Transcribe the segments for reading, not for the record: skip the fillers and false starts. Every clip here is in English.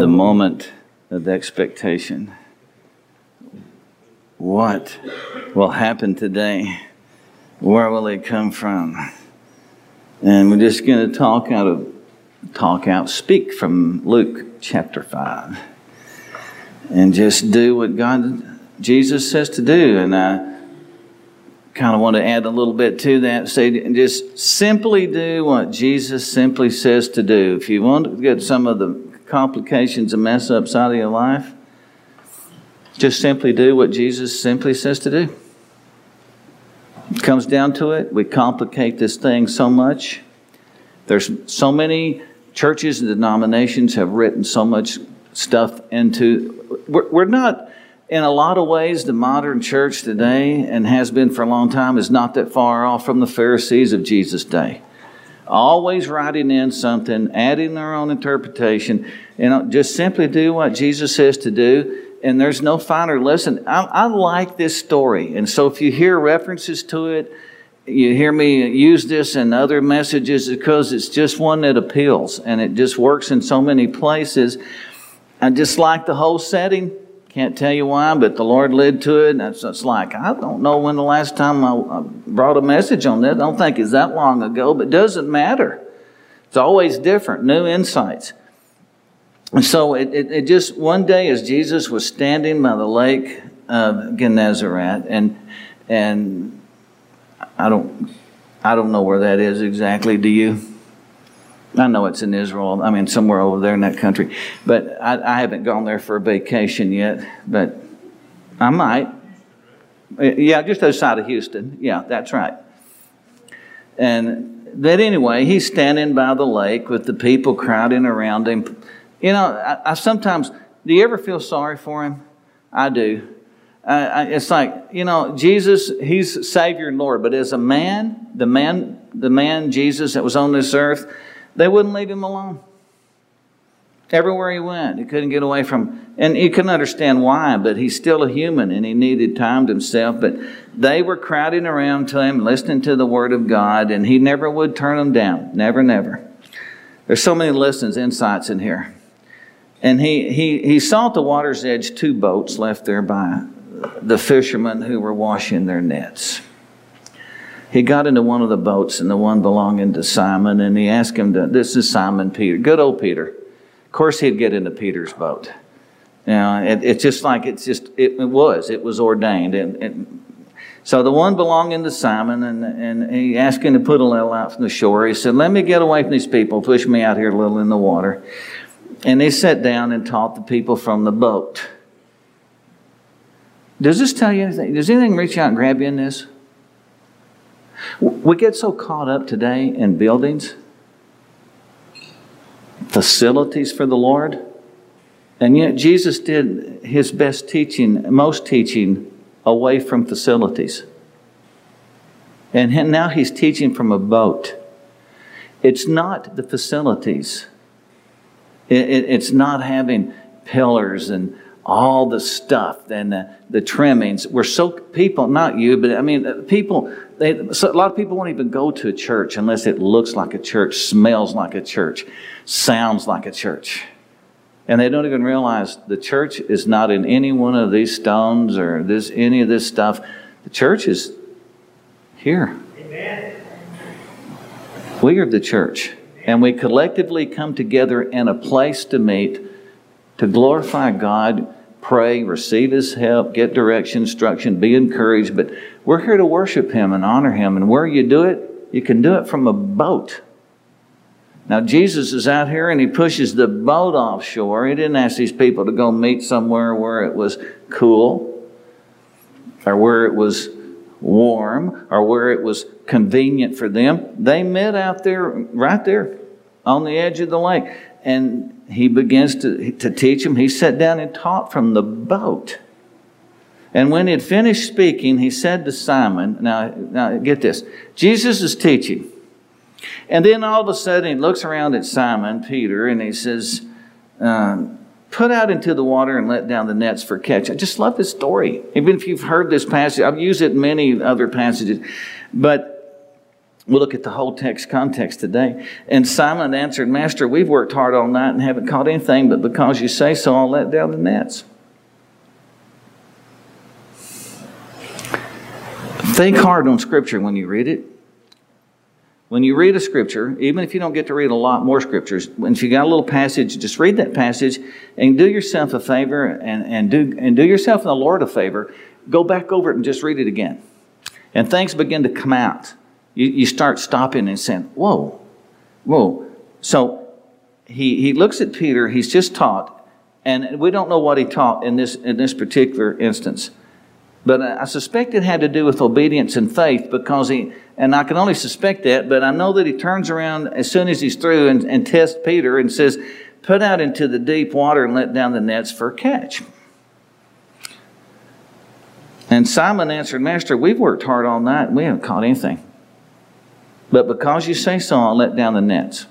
the moment of expectation. What will happen today? Where will it come from? And we're just going to speak from Luke chapter 5. And just do what Jesus says to do. And I kind of want to add a little bit to that. Say, just simply do what Jesus simply says to do. If you want to get some of the complications and mess ups out of your life, just simply do what Jesus simply says to do. It comes down to it. We complicate this thing so much. There's so many churches and denominations have written so much stuff into. We're not, in a lot of ways, the modern church today, and has been for a long time, is not that far off from the Pharisees of Jesus' day. Always writing in something, adding their own interpretation. Just simply do what Jesus says to do, and there's no finer lesson. I like this story, and so if you hear references to it, you hear me use this in other messages, because it's just one that appeals, and it just works in so many places. I just like the whole setting. Can't tell you why, but the Lord led to it. And it's like, I don't know when the last time I brought a message on that. I don't think it's that long ago, but it doesn't matter. It's always different, new insights. And so it just, one day as Jesus was standing by the lake of Gennesaret, and I don't know where that is exactly. Do you? I know it's in Israel. I mean, somewhere over there in that country. But I haven't gone there for a vacation yet. But I might. Yeah, just outside of Houston. Yeah, that's right. But anyway, he's standing by the lake with the people crowding around him. I sometimes, do you ever feel sorry for him? I do. It's like, Jesus, he's Savior and Lord. But as a man, the man Jesus that was on this earth, they wouldn't leave him alone. Everywhere he went, he couldn't get away from. And you can understand why, but he's still a human and he needed time to himself. But they were crowding around to him, listening to the Word of God, and he never would turn them down. Never, never. There's so many lessons, insights in here. And he saw at the water's edge 2 boats left there by the fishermen who were washing their nets. He got into one of the boats, and the one belonging to Simon, and he asked him this is Simon Peter, good old Peter. Of course he'd get into Peter's boat. It was ordained. So the one belonging to Simon, and he asked him to put a little out from the shore. He said, let me get away from these people, push me out here a little in the water. And he sat down and taught the people from the boat. Does this tell you anything? Does anything reach out and grab you in this? We get so caught up today in buildings, facilities for the Lord, and yet Jesus did his best teaching, most teaching, away from facilities. And now he's teaching from a boat. It's not the facilities. It's not having pillars and all the stuff and the trimmings. People, not you, but I mean, people, a lot of people won't even go to a church unless it looks like a church, smells like a church, sounds like a church. And they don't even realize the church is not in any one of these stones or any of this stuff. The church is here. Amen. We are the church. And we collectively come together in a place to meet, to glorify God, pray, receive His help, get direction, instruction, be encouraged. But we're here to worship Him and honor Him. And where you do it, you can do it from a boat. Now, Jesus is out here and He pushes the boat offshore. He didn't ask these people to go meet somewhere where it was cool or where it was warm or where it was convenient for them. They met out there, right there on the edge of the lake. And He begins to teach them. He sat down and taught from the boat. And when he had finished speaking, He said to Simon, now get this, Jesus is teaching. And then all of a sudden He looks around at Simon, Peter, and He says, put out into the water and let down the nets for catch. I just love this story. Even if you've heard this passage, I've used it in many other passages. But We'll look at the whole text context today. And Simon answered, Master, we've worked hard all night and haven't caught anything, but because you say so, I'll let down the nets. Think hard on Scripture when you read it. When you read a Scripture, even if you don't get to read a lot more Scriptures, if you got a little passage, just read that passage and do yourself a favor and do yourself and the Lord a favor. Go back over it and just read it again. And things begin to come out. You start stopping and saying, whoa. So he looks at Peter, he's just taught, and we don't know what he taught in this particular instance. But I suspect it had to do with obedience and faith because and I can only suspect that, but I know that he turns around as soon as he's through and tests Peter and says, put out into the deep water and let down the nets for a catch. And Simon answered, Master, we've worked hard all night and we haven't caught anything. But because you say so, I'll let down the nets.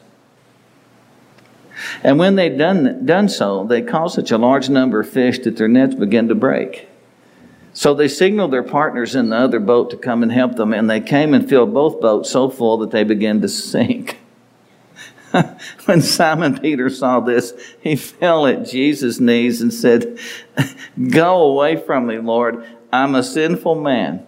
And when they'd done so, they caught such a large number of fish that their nets began to break. So they signaled their partners in the other boat to come and help them, and they came and filled both boats so full that they began to sink. When Simon Peter saw this, he fell at Jesus' knees and said, Go away from me, Lord, I'm a sinful man.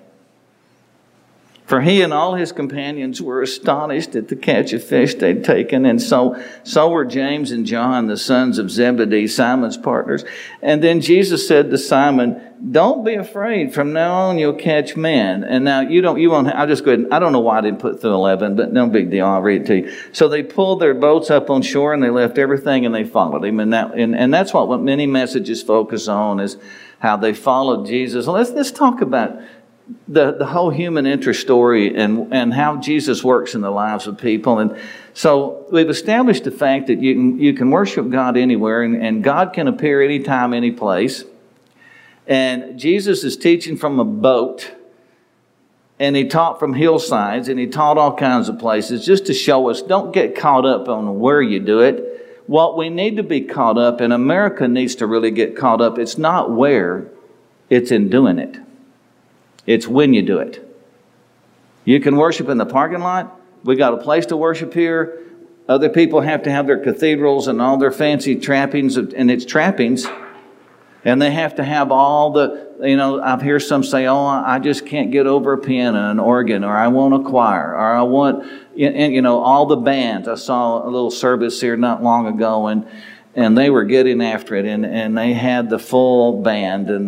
For he and all his companions were astonished at the catch of fish they'd taken, and so were James and John, the sons of Zebedee, Simon's partners. And then Jesus said to Simon, Don't be afraid. From now on, you'll catch men. And now I'll just go ahead. I don't know why I didn't put through 11, but no big deal. I'll read it to you. So they pulled their boats up on shore and they left everything and they followed him. And that's what many messages focus on, is how they followed Jesus. Let's talk about the whole human interest story and how Jesus works in the lives of people. And so we've established the fact that you can worship God anywhere, and God can appear anytime, any place. And Jesus is teaching from a boat, and he taught from hillsides, and he taught all kinds of places just to show us, don't get caught up on where you do it. What we need to be caught up, and America needs to really get caught up, it's not where, it's in doing it. It's when you do it. You can worship in the parking lot. We got a place to worship here. Other people have to have their cathedrals and all their fancy trappings, and it's trappings. And they have to have all the, I've heard some say, I just can't get over a piano, an organ, or I want a choir, or I want, all the bands. I saw a little service here not long ago, and they were getting after it, and they had the full band and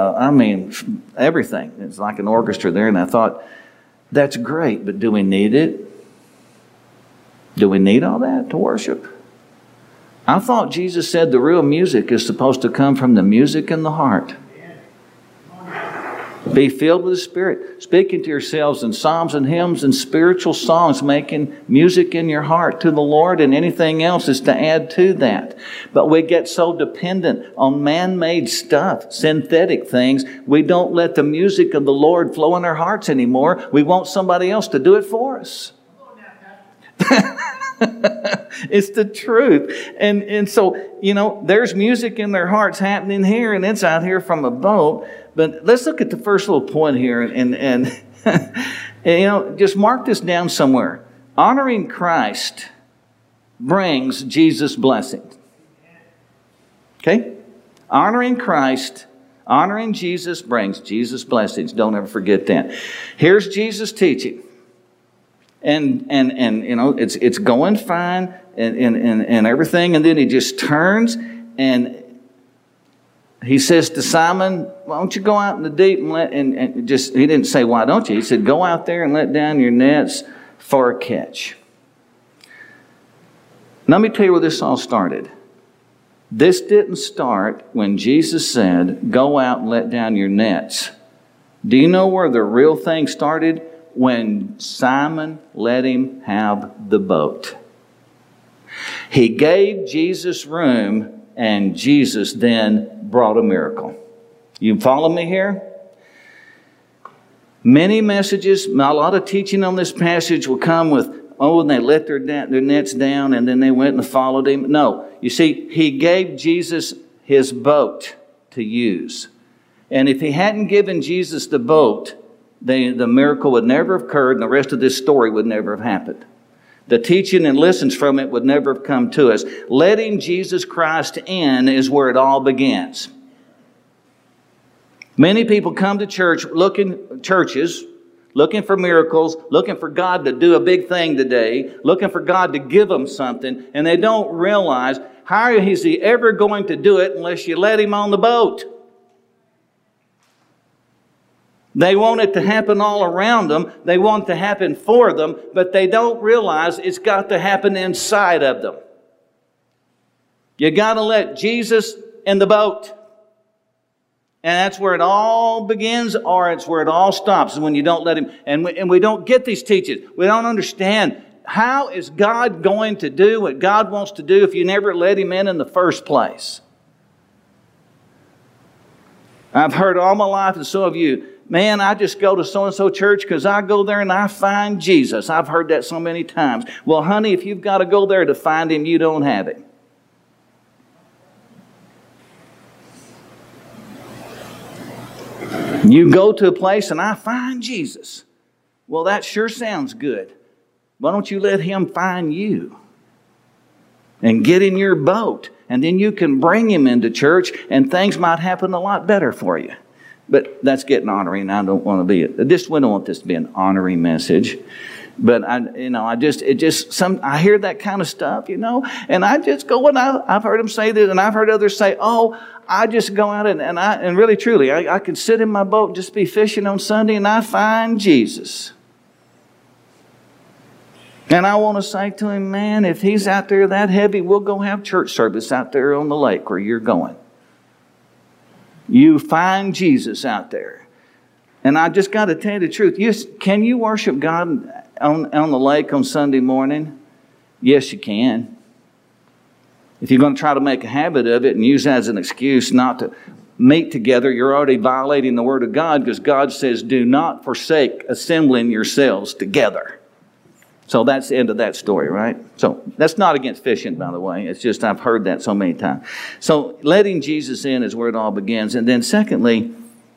everything. It's like an orchestra there, and I thought, that's great, but do we need it? Do we need all that to worship? I thought Jesus said the real music is supposed to come from the music in the heart. Be filled with the Spirit, speaking to yourselves in psalms and hymns and spiritual songs, making music in your heart to the Lord, and anything else is to add to that. But we get so dependent on man-made stuff, synthetic things, we don't let the music of the Lord flow in our hearts anymore. We want somebody else to do it for us. It's the truth. And so, there's music in their hearts happening here, and it's out here from a boat. But let's look at the first little point here and just mark this down somewhere. Honoring Christ brings Jesus' blessing. Okay? Honoring Christ, honoring Jesus brings Jesus' blessings. Don't ever forget that. Here's Jesus' teaching. And it's going fine and everything, and then he just turns and he says to Simon, why don't you go out in the deep and he didn't say, why don't you? He said, go out there and let down your nets for a catch. Let me tell you where this all started. This didn't start when Jesus said, go out and let down your nets. Do you know where the real thing started? When Simon let him have the boat. He gave Jesus room, and Jesus then brought a miracle. You follow me here? Many messages, a lot of teaching on this passage will come with, and they let their nets down, and then they went and followed him. No, you see, he gave Jesus his boat to use. And if he hadn't given Jesus the boat, the miracle would never have occurred, and the rest of this story would never have happened. The teaching and lessons from it would never have come to us. Letting Jesus Christ in is where it all begins. Many people come to churches looking for miracles, looking for God to do a big thing today, looking for God to give them something, and they don't realize how is He ever going to do it unless you let Him on the boat. They want it to happen all around them. They want it to happen for them, but they don't realize it's got to happen inside of them. You got to let Jesus in the boat. And that's where it all begins, or it's where it all stops, when you don't let Him. And we don't get these teachings. We don't understand, how is God going to do what God wants to do if you never let Him in the first place? I've heard all my life, and so have you, man, I just go to so-and-so church because I go there and I find Jesus. I've heard that so many times. Well, honey, if you've got to go there to find Him, you don't have Him. You go to a place and I find Jesus. Well, that sure sounds good. Why don't you let Him find you? And get in your boat. And then you can bring Him into church and things might happen a lot better for you. But that's getting ornery, and I don't want to be we don't want this to be an ornery message. But I hear that kind of stuff, and I just go, and I've heard them say this, and I've heard others say, oh, I just go out and really truly, I can sit in my boat and just be fishing on Sunday and I find Jesus. And I want to say to him, man, if He's out there that heavy, we'll go have church service out there on the lake where you're going. You find Jesus out there. And I just got to tell you the truth. Yes, can you worship God on the lake on Sunday morning? Yes, you can. If you're going to try to make a habit of it and use that as an excuse not to meet together, you're already violating the Word of God, because God says, do not forsake assembling yourselves together. So that's the end of that story, right? So that's not against fishing, by the way. It's just I've heard that so many times. So letting Jesus in is where it all begins. And then secondly,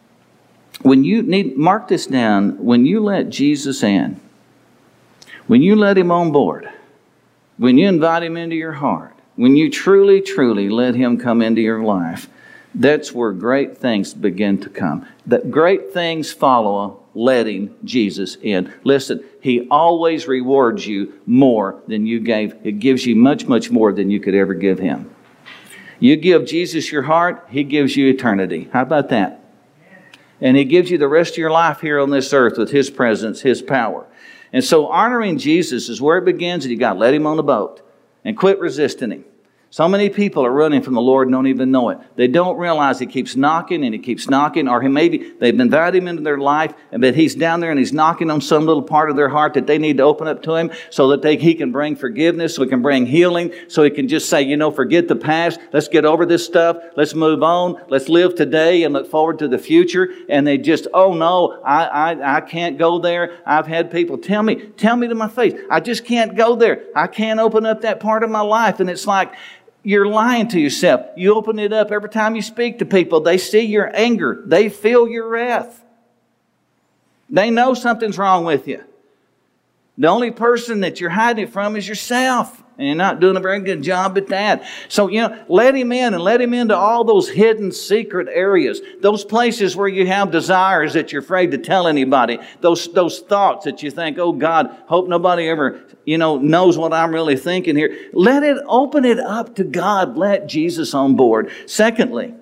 mark this down, when you let Jesus in, when you let Him on board, when you invite Him into your heart, when you truly, truly let Him come into your life, that's where great things begin to come. That great things follow letting Jesus in. Listen, He always rewards you more than you gave. It gives you much, much more than you could ever give Him. You give Jesus your heart, He gives you eternity. How about that? And He gives you the rest of your life here on this earth with His presence, His power. And so honoring Jesus is where it begins, and you got to let Him on the boat and quit resisting Him. So many people are running from the Lord and don't even know it. They don't realize He keeps knocking and He keeps knocking, or maybe they've invited Him into their life, but He's down there and He's knocking on some little part of their heart that they need to open up to Him so that He can bring forgiveness, so He can bring healing, so He can just say, forget the past. Let's get over this stuff. Let's move on. Let's live today and look forward to the future. And they just, oh no, I can't go there. I've had people tell me to my face, I just can't go there. I can't open up that part of my life. And it's like, you're lying to yourself. You open it up every time you speak to people. They see your anger. They feel your wrath. They know something's wrong with you. The only person that you're hiding it from is yourself. And you're not doing a very good job at that. So, let Him in, and let Him into all those hidden secret areas. Those places where you have desires that you're afraid to tell anybody. Those thoughts that you think, oh God, hope nobody ever, knows what I'm really thinking here. Open it up to God. Let Jesus on board. Secondly,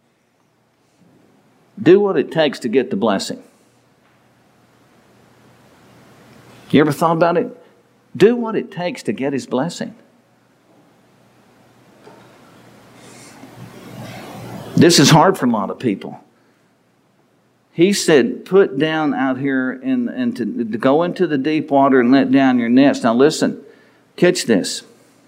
do what it takes to get the blessing. You ever thought about it? Do what it takes to get His blessing. This is hard for a lot of people. He said, put down out here and to go into the deep water and let down your nets. Now listen, catch this.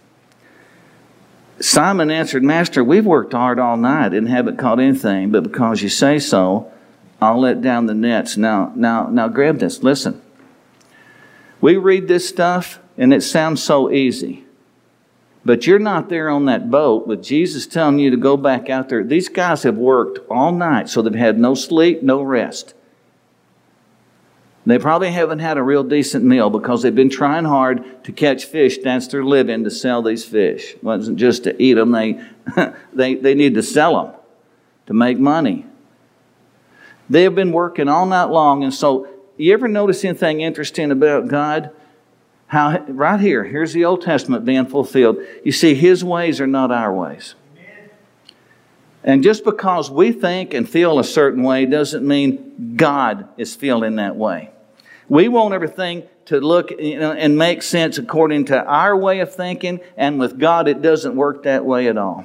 Simon answered, Master, we've worked hard all night and haven't caught anything, but because you say so, I'll let down the nets. Now grab this. Listen. We read this stuff and it sounds so easy. But you're not there on that boat with Jesus telling you to go back out there. These guys have worked all night, so they've had no sleep, no rest. They probably haven't had a real decent meal because they've been trying hard to catch fish. That's their living, to sell these fish. It wasn't just to eat them. They need to sell them to make money. They have been working all night long. And so, you ever notice anything interesting about God? How right here, here's the Old Testament being fulfilled. You see, His ways are not our ways. And just because we think and feel a certain way doesn't mean God is feeling that way. We want everything to look and make sense according to our way of thinking, and with God it doesn't work that way at all.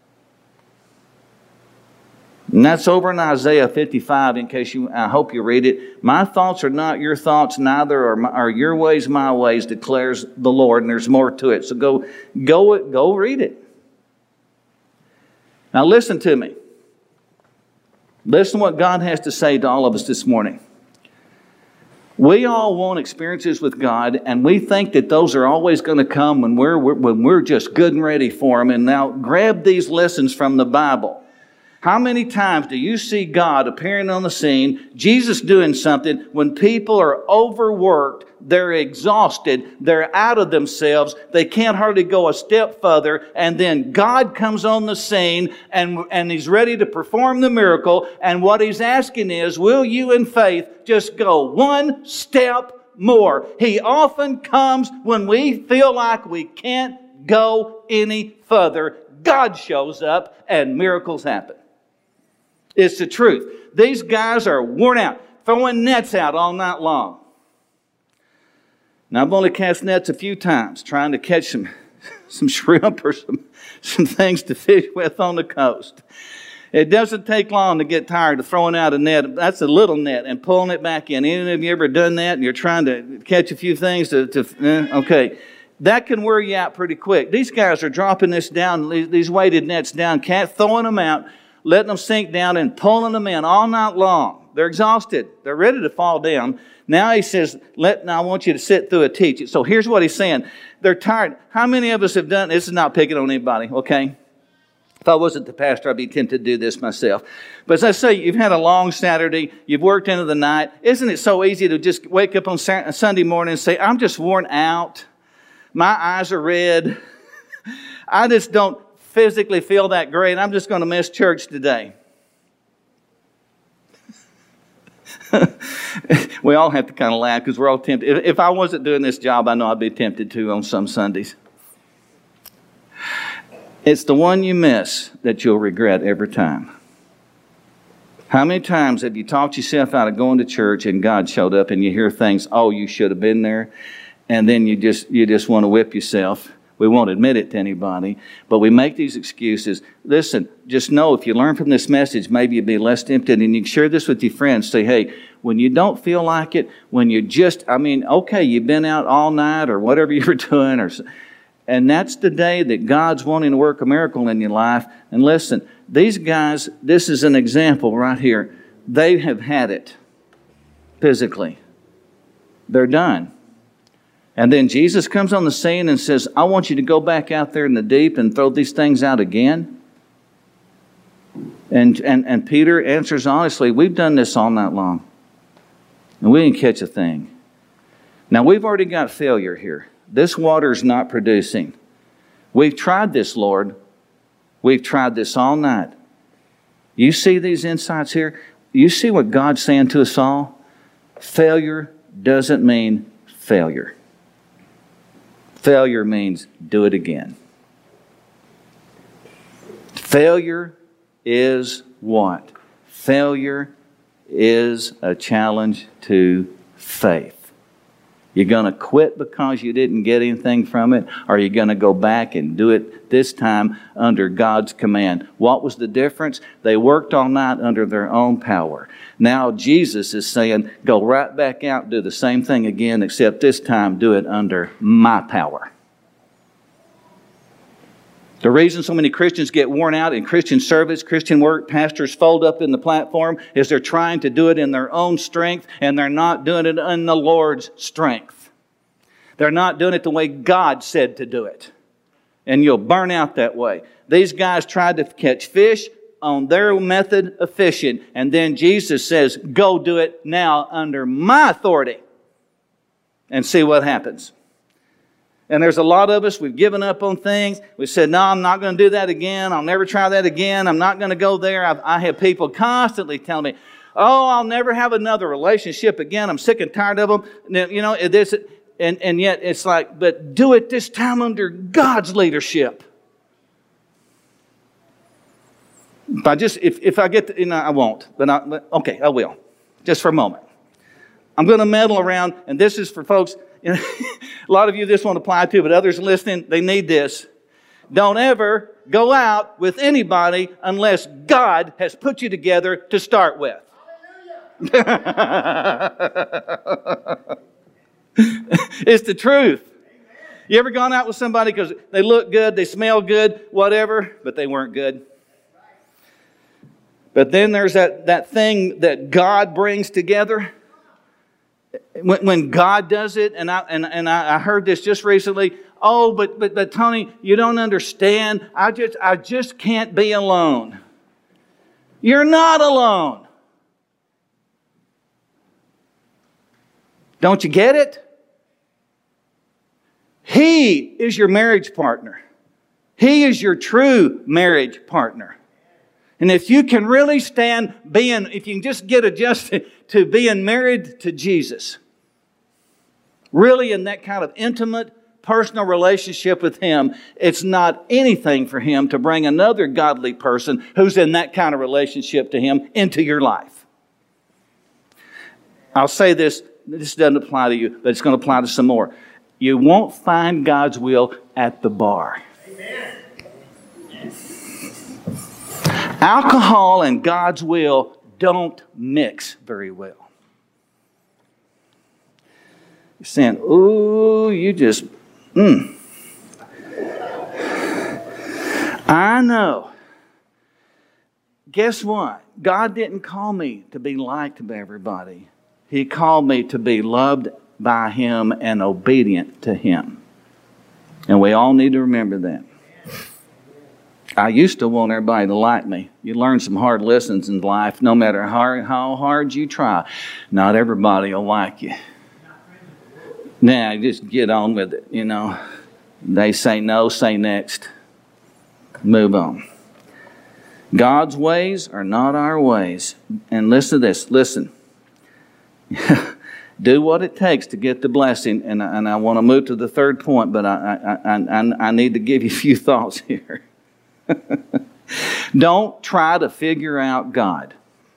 And that's over in Isaiah 55, in case I hope you read it. My thoughts are not your thoughts, neither are your ways my ways, declares the Lord. And there's more to it. So go read it. Now listen to me. Listen to what God has to say to all of us this morning. We all want experiences with God, and we think that those are always going to come when we're just good and ready for them. And now grab these lessons from the Bible. How many times do you see God appearing on the scene, Jesus doing something, when people are overworked, they're exhausted, they're out of themselves, they can't hardly go a step further, and then God comes on the scene and He's ready to perform the miracle, and what He's asking is, will you in faith just go one step more? He often comes when we feel like we can't go any further. God shows up and miracles happen. It's the truth. These guys are worn out, throwing nets out all night long. Now, I've only cast nets a few times, trying to catch some shrimp or some things to fish with on the coast. It doesn't take long to get tired of throwing out a net. That's a little net, and pulling it back in. Any of you ever done that, and you're trying to catch a few things okay. That can wear you out pretty quick. These guys are dropping this down, these weighted nets down, throwing them out, letting them sink down and pulling them in all night long. They're exhausted. They're ready to fall down. Now He says, now I want you to sit through a teaching. So here's what He's saying. They're tired. How many of us have done, this is not picking on anybody, okay? If I wasn't the pastor, I'd be tempted to do this myself. But as I say, you've had a long Saturday, you've worked into the night. Isn't it so easy to just wake up on Sunday morning and say, I'm just worn out. My eyes are red. I just don't physically feel that great. I'm just going to miss church today. We all have to kind of laugh because we're all tempted. If I wasn't doing this job, I know I'd be tempted to on some Sundays. It's the one you miss that you'll regret every time. How many times have you talked yourself out of going to church and God showed up and you hear things, oh, you should have been there, and then you just want to whip yourself? We won't admit it to anybody, but we make these excuses. Listen, just know if you learn from this message, maybe you'll be less tempted, and you can share this with your friends. Say, hey, when you don't feel like it, when you just, okay, you've been out all night or whatever you were doing, and that's the day that God's wanting to work a miracle in your life. And listen, these guys, this is an example right here. They have had it physically. They're done. And then Jesus comes on the scene and says, I want you to go back out there in the deep and throw these things out again. And Peter answers honestly, we've done this all night long. And we didn't catch a thing. Now we've already got failure here. This water's not producing. We've tried this, Lord. We've tried this all night. You see these insights here? You see what God's saying to us all? Failure doesn't mean failure. Failure means do it again. Failure is what? Failure is a challenge to faith. You're going to quit because you didn't get anything from it, or you're going to go back and do it this time under God's command. What was the difference? They worked all night under their own power. Now Jesus is saying, go right back out and do the same thing again, except this time do it under my power. The reason so many Christians get worn out in Christian service, Christian work, pastors fold up in the platform, is they're trying to do it in their own strength, and they're not doing it in the Lord's strength. They're not doing it the way God said to do it. And you'll burn out that way. These guys tried to catch fish on their method of fishing. And then Jesus says, go do it now under my authority and see what happens. And there's a lot of us, we've given up on things. We said, no, I'm not going to do that again. I'll never try that again. I'm not going to go there. I have people constantly telling me, oh, I'll never have another relationship again. I'm sick and tired of them. You know, this, and yet it's like, but do it this time under God's leadership. If I get, I won't. But okay, I will. Just for a moment. I'm going to meddle around, and this is for folks. A lot of you this won't apply to, but others listening, they need this. Don't ever go out with anybody unless God has put you together to start with. It's the truth. You ever gone out with somebody because they look good, they smell good, whatever, but they weren't good? But then there's that thing that God brings together. When God does it, and I heard this just recently. Oh, but Tony, you don't understand. I just can't be alone. You're not alone. Don't you get it? He is your marriage partner. He is your true marriage partner. And if you can really if you can just get adjusted to being married to Jesus, really in that kind of intimate, personal relationship with Him, it's not anything for Him to bring another godly person who's in that kind of relationship to Him into your life. I'll say this doesn't apply to you, but it's going to apply to some more. You won't find God's will at the bar. Amen. Alcohol and God's will don't mix very well. You're saying, ooh, you just, I know. Guess what? God didn't call me to be liked by everybody. He called me to be loved by Him and obedient to Him. And we all need to remember that. I used to want everybody to like me. You learn some hard lessons in life, no matter how hard you try. Not everybody will like you. Now, just get on with it, you know. They say no, say next. Move on. God's ways are not our ways. And listen to this. Listen. Do what it takes to get the blessing. And I want to move to the third point, but I need to give you a few thoughts here. Don't try to figure out God.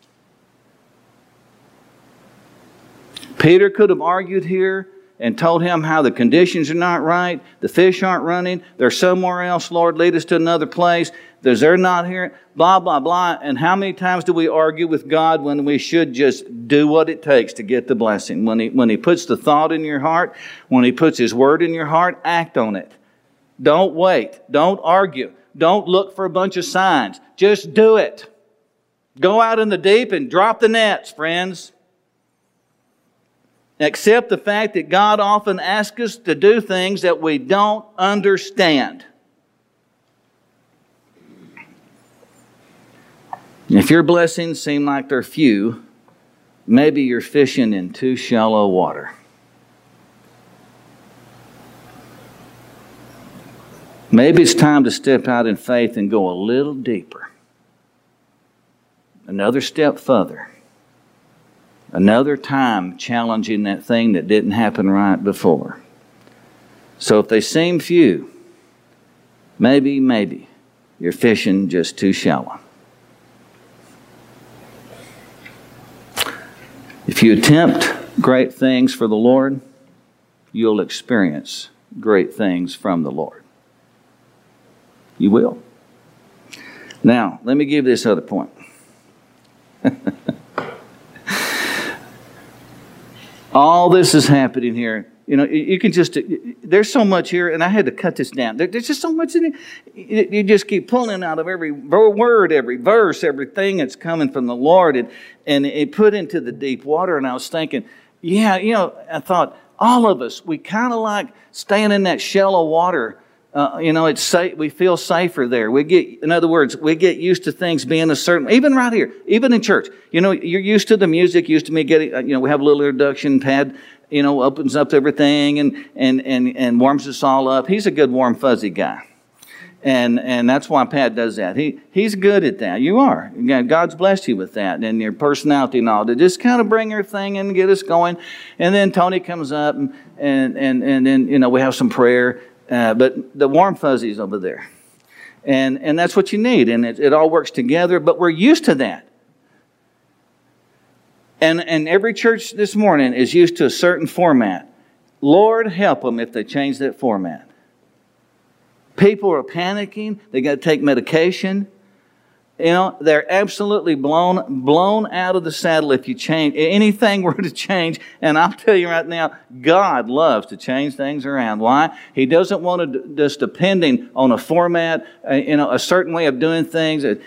Peter could have argued here and told Him how the conditions are not right, the fish aren't running, they're somewhere else, Lord, lead us to another place, they're not here, blah, blah, blah. And how many times do we argue with God when we should just do what it takes to get the blessing? When He puts the thought in your heart, when He puts His word in your heart, act on it. Don't wait. Don't argue. Don't look for a bunch of signs. Just do it. Go out in the deep and drop the nets, friends. Accept the fact that God often asks us to do things that we don't understand. If your blessings seem like they're few, maybe you're fishing in too shallow water. Maybe it's time to step out in faith and go a little deeper. Another step further. Another time challenging that thing that didn't happen right before. So if they seem few, maybe you're fishing just too shallow. If you attempt great things for the Lord, you'll experience great things from the Lord. You will. Now, let me give this other point. All this is happening here. You know, you can just, there's so much here, and I had to cut this down. There's just so much in it. You just keep pulling out of every word, every verse, everything that's coming from the Lord, and it put into the deep water. And I was thinking, I thought, all of us, we kind of like staying in that shallow water It's safe. We feel safer there. In other words, we get used to things being a certain. Even right here, even in church, you're used to the music. Used to me getting. We have a little introduction. Tad, opens up everything and warms us all up. He's a good warm fuzzy guy, and that's why Pat does that. He's good at that. You are. God's blessed you with that and your personality and all to just kind of bring your thing and get us going. And then Tony comes up and then we have some prayer. But the warm fuzzies over there. And that's what you need. And it all works together. But we're used to that. And every church this morning is used to a certain format. Lord, help them if they change that format. People are panicking. They got to take medication. They're absolutely blown out of the saddle if you change. Anything were to change, and I'll tell you right now, God loves to change things around. Why? He doesn't want to just depending on a format, a certain way of doing things, on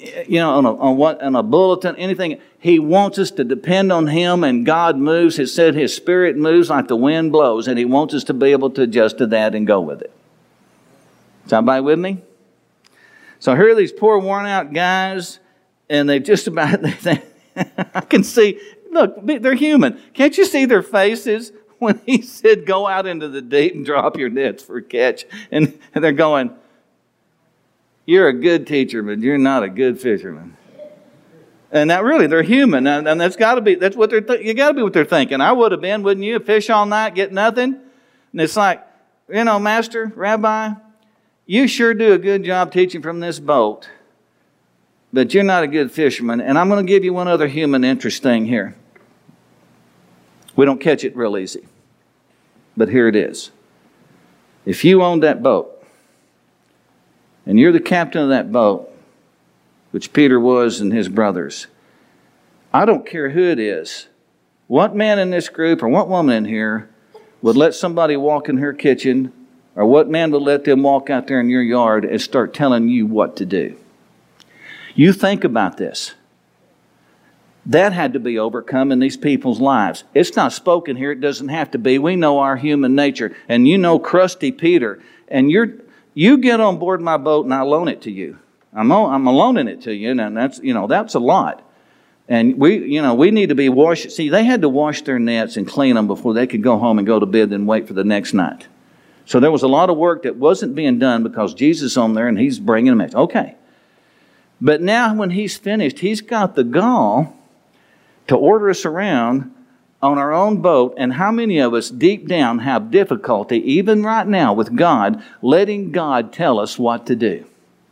a bulletin, anything. He wants us to depend on Him, and God moves. It said His Spirit moves like the wind blows, and He wants us to be able to adjust to that and go with it. Is everybody with me? So here are these poor, worn-out guys, and they just about, I can see, look, they're human. Can't you see their faces when He said, go out into the deep and drop your nets for a catch? And they're going, you're a good teacher, but you're not a good fisherman. And that really, they're human, and that's got to be, that's what you got to be what they're thinking. I would have been, wouldn't you? Fish all night, get nothing. And it's like, Master, Rabbi, you sure do a good job teaching from this boat, but you're not a good fisherman. And I'm going to give you one other human interest thing here. We don't catch it real easy, but here it is. If you owned that boat, and you're the captain of that boat, which Peter was and his brothers, I don't care who it is, what man in this group or what woman in here would let somebody walk in her kitchen, or what man would let them walk out there in your yard and start telling you what to do? You think about this. That had to be overcome in these people's lives. It's not spoken here. It doesn't have to be. We know our human nature. And crusty Peter. And you get on board my boat and I loan it to you. I'm loaning it to you. And that's a lot. And we need to be washed. See, they had to wash their nets and clean them before they could go home and go to bed and wait for the next night. So there was a lot of work that wasn't being done because Jesus is on there and He's bringing them in. Okay. But now when He's finished, He's got the gall to order us around on our own boat. And how many of us deep down have difficulty, even right now with God, letting God tell us what to do?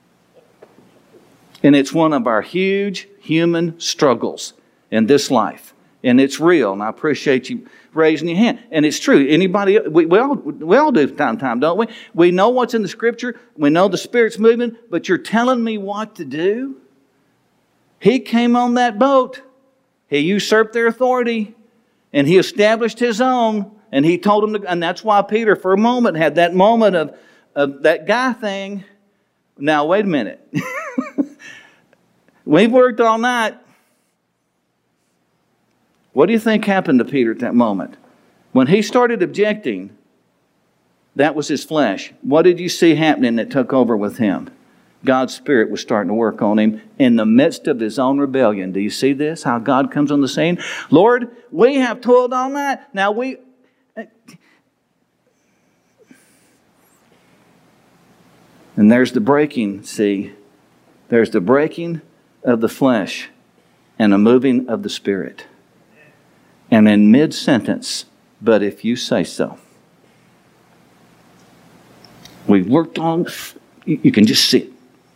And it's one of our huge human struggles in this life. And it's real. And I appreciate you raising your hand. And it's true. Anybody, we all do from time to time, don't we? We know what's in the Scripture. We know the Spirit's moving. But you're telling me what to do? He came on that boat. He usurped their authority. And He established His own. And He told them to, and that's why Peter for a moment had that moment of that guy thing. Now, wait a minute. We've worked all night. What do you think happened to Peter at that moment? When he started objecting, that was his flesh. What did you see happening that took over with him? God's Spirit was starting to work on him in the midst of his own rebellion. Do you see this? How God comes on the scene? Lord, we have toiled all night. Now and there's the breaking, see? There's the breaking of the flesh and the moving of the Spirit. And in mid-sentence, but if you say so. We've worked on, you can just see it.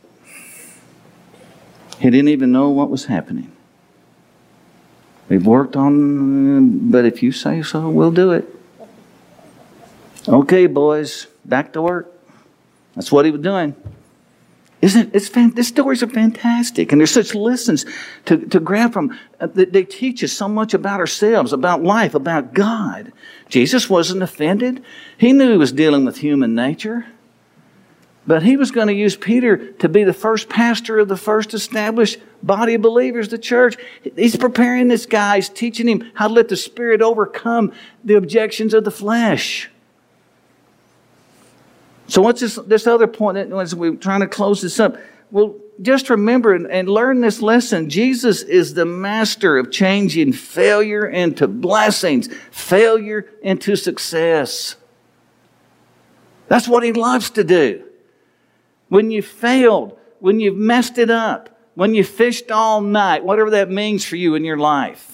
He didn't even know what was happening. We've worked on, but if you say so, we'll do it. Okay, boys, back to work. That's what he was doing. These stories are fantastic, and there's such lessons to grab from. They teach us so much about ourselves, about life, about God. Jesus wasn't offended. He knew He was dealing with human nature. But He was going to use Peter to be the first pastor of the first established body of believers, the church. He's preparing this guy. He's teaching him how to let the Spirit overcome the objections of the flesh. So what's this other point that as we're trying to close this up? Well, just remember and learn this lesson. Jesus is the master of changing failure into blessings, failure into success. That's what He loves to do. When you failed, when you've messed it up, when you fished all night, whatever that means for you in your life.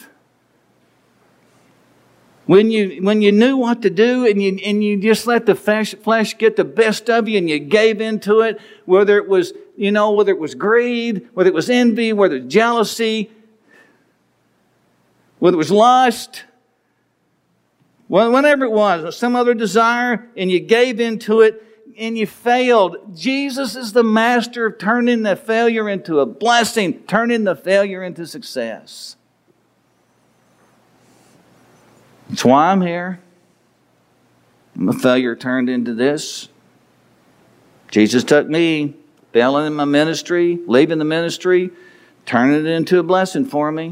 When you knew what to do and you just let the flesh get the best of you and you gave into it, whether it was greed, whether it was envy, whether it was jealousy, whether it was lust, whatever it was, some other desire, and you gave into it and you failed. Jesus is the master of turning the failure into a blessing, turning the failure into success. That's why I'm here. I'm a failure turned into this. Jesus took me, failing in my ministry, leaving the ministry, turning it into a blessing for me.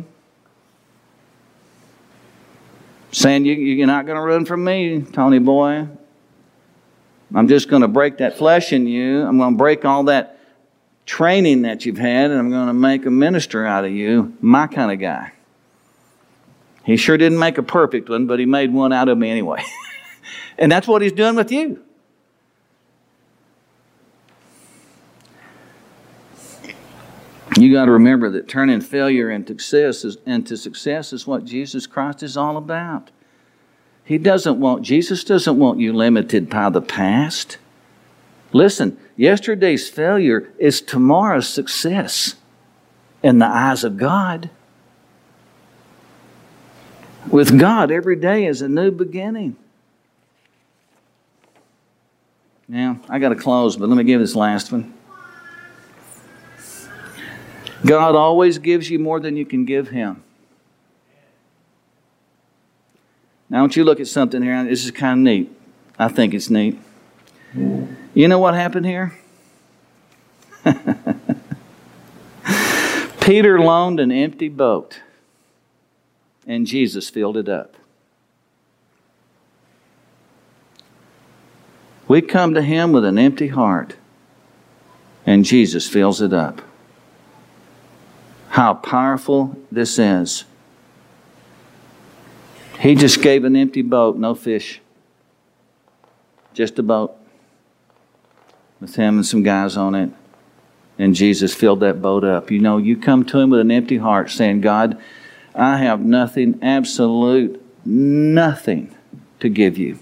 Saying, you're not going to run from me, Tony boy. I'm just going to break that flesh in you. I'm going to break all that training that you've had, and I'm going to make a minister out of you, my kind of guy. He sure didn't make a perfect one, but He made one out of me anyway. And that's what He's doing with you. You got to remember that turning failure into success is what Jesus Christ is all about. Jesus doesn't want you limited by the past. Listen, yesterday's failure is tomorrow's success in the eyes of God. With God, every day is a new beginning. Now, I got to close, but let me give this last one. God always gives you more than you can give Him. Now, I want you to look at something here. This is kind of neat. I think it's neat. You know what happened here? Peter loaned an empty boat, and Jesus filled it up. We come to Him with an empty heart, and Jesus fills it up. How powerful this is. He just gave an empty boat, no fish. Just a boat with Him and some guys on it. And Jesus filled that boat up. You know, you come to Him with an empty heart saying, God, I have nothing, absolute nothing to give you.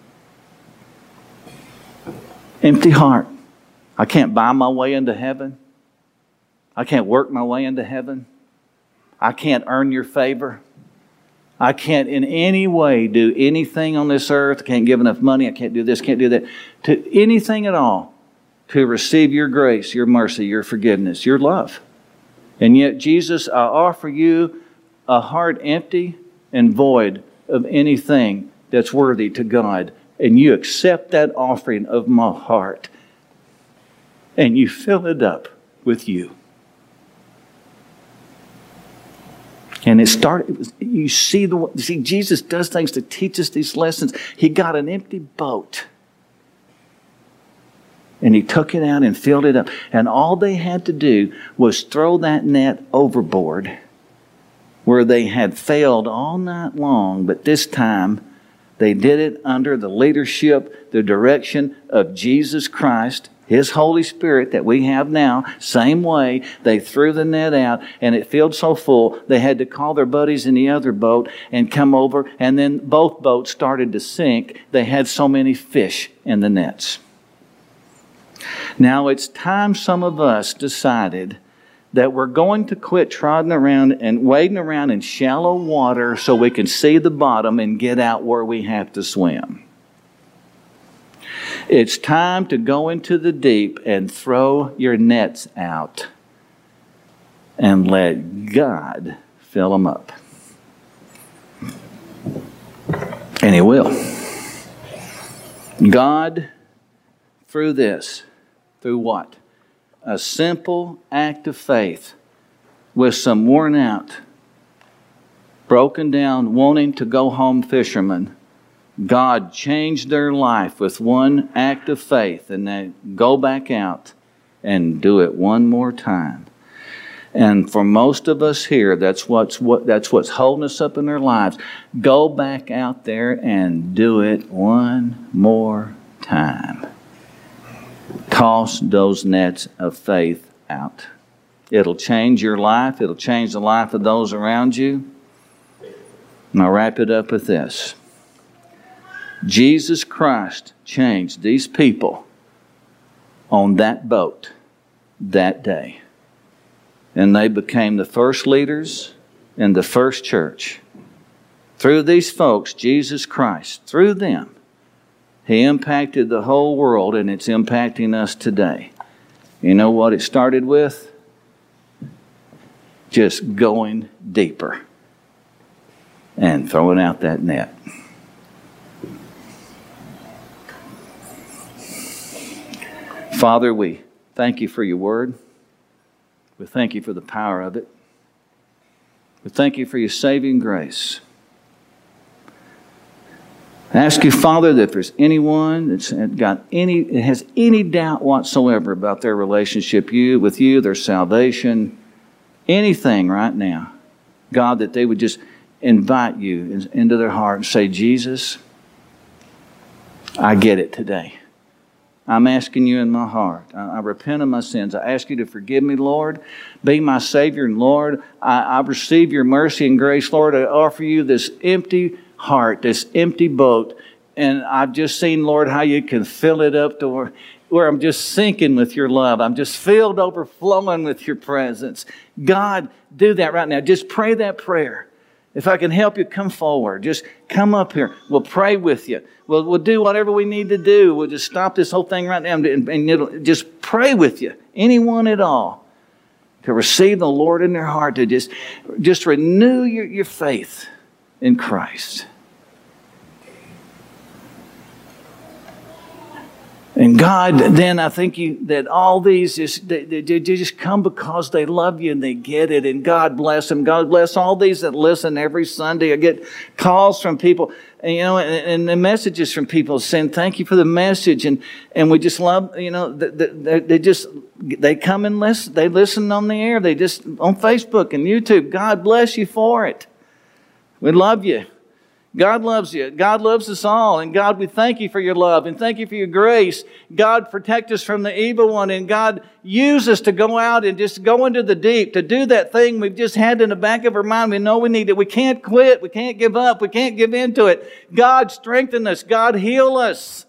Empty heart. I can't buy my way into heaven. I can't work my way into heaven. I can't earn your favor. I can't in any way do anything on this earth. I can't give enough money. I can't do this, can't do that. To anything at all to receive your grace, your mercy, your forgiveness, your love. And yet, Jesus, I offer you a heart empty and void of anything that's worthy to God. And you accept that offering of my heart. And you fill it up with you. And it started, you see, Jesus does things to teach us these lessons. He got an empty boat. And He took it out and filled it up. And all they had to do was throw that net overboard where they had failed all night long. But this time, they did it under the leadership, the direction of Jesus Christ, His Holy Spirit that we have now. Same way, they threw the net out and it filled so full, they had to call their buddies in the other boat and come over, and then both boats started to sink. They had so many fish in the nets. Now it's time some of us decided that we're going to quit trotting around and wading around in shallow water so we can see the bottom and get out where we have to swim. It's time to go into the deep and throw your nets out and let God fill them up. And He will. God, through this, through what? A simple act of faith with some worn out, broken down, wanting to go home fishermen. God changed their life with one act of faith, and they go back out and do it one more time. And for most of us here, that's what's holding us up in our lives. Go back out there and do it one more time. Toss those nets of faith out. It'll change your life. It'll change the life of those around you. And I'll wrap it up with this. Jesus Christ changed these people on that boat that day. And they became the first leaders in the first church. Through these folks, Jesus Christ, through them, He impacted the whole world, and it's impacting us today. You know what it started with? Just going deeper and throwing out that net. Father, we thank You for Your word. We thank You for the power of it. We thank You for Your saving grace. I ask You, Father, that if there's anyone that has any doubt whatsoever about their relationship with You, their salvation, anything right now, God, that they would just invite You into their heart and say, Jesus, I get it today. I'm asking You in my heart. I repent of my sins. I ask You to forgive me, Lord. Be my Savior, and Lord, I receive Your mercy and grace. Lord, I offer You this empty heart, this empty boat. And I've just seen, Lord, how You can fill it up to where I'm just sinking with Your love. I'm just filled overflowing with Your presence. God, do that right now. Just pray that prayer. If I can help you, come forward. Just come up here. We'll pray with you. We'll do whatever we need to do. We'll just stop this whole thing right now and it'll just pray with you. Anyone at all. To receive the Lord in their heart. To just renew your faith in Christ. And God, then I think that all these they just come because they love You and they get it. And God bless them. God bless all these that listen every Sunday. I get calls from people, and the messages from people saying thank you for the message. And we just love, they come and listen. They listen on the air. They just on Facebook and YouTube. God bless you for it. We love you. God loves you. God loves us all. And God, we thank You for Your love and thank You for Your grace. God, protect us from the evil one. And God, use us to go out and just go into the deep, to do that thing we've just had in the back of our mind. We know we need it. We can't quit. We can't give up. We can't give in to it. God, strengthen us. God, heal us.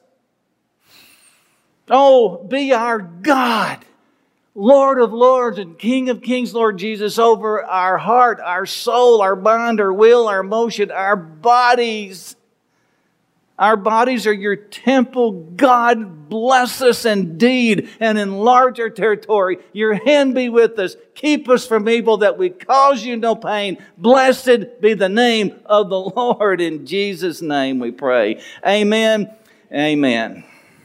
Oh, be our God. Lord of lords and King of kings, Lord Jesus, over our heart, our soul, our mind, our will, our emotion, our bodies. Our bodies are Your temple. God, bless us indeed and enlarge our territory. Your hand be with us. Keep us from evil, that we cause You no pain. Blessed be the name of the Lord. In Jesus' name we pray. Amen. Amen.